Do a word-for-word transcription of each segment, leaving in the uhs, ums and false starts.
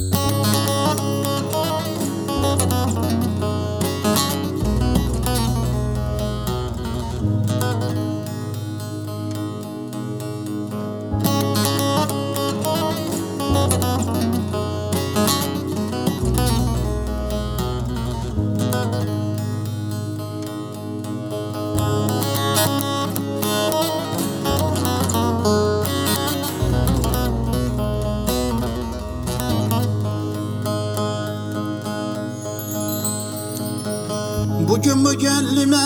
Bugün bu gönlüme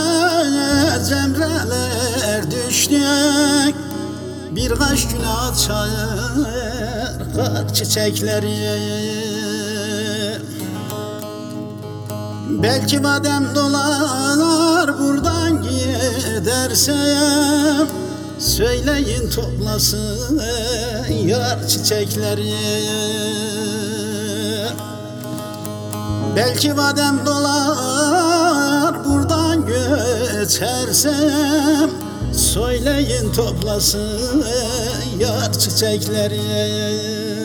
cemreler düştü, birkaç gün açar kar çiçekleri. Belki vadem dolar buradan gidersem, söyleyin toplasın yar çiçekleri. Belki vadem dolar buradan göçersem, söyleyin toplasın yar çiçekleri.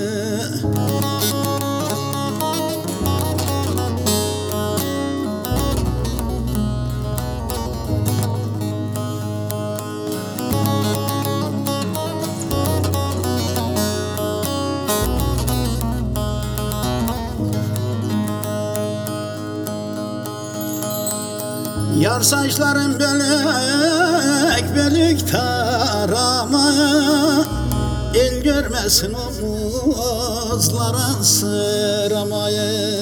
Yar saçların bölük bölük tarama, el görmesin omuzlara sıramayı.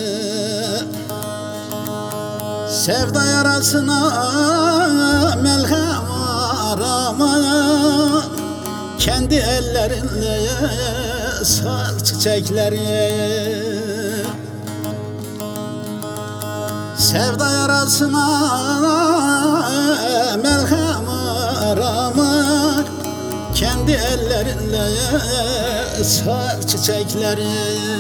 Sevda yarasına melhem arama, kendi ellerinle sar çiçekleri. Sevda yarasına merhem aramak, kendi ellerinle sar çiçekleri.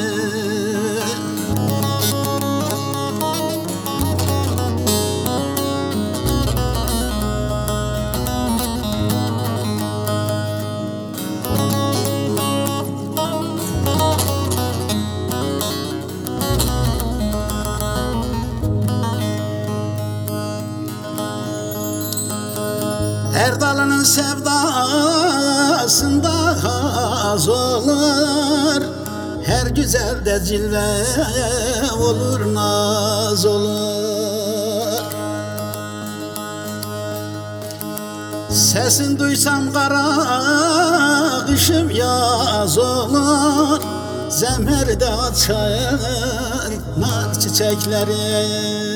Her dalının sevdasında haz olur, her güzelde cilve olur, naz olur. Sesin duysam kara kışım yaz olur, zemherde açar nar çiçekleri.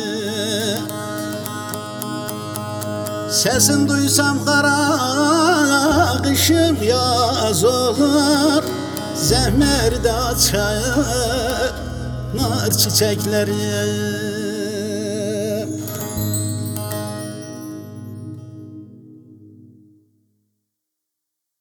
Sesin duysam kara kışım yaz olur, zemherde açar nar çiçekleri.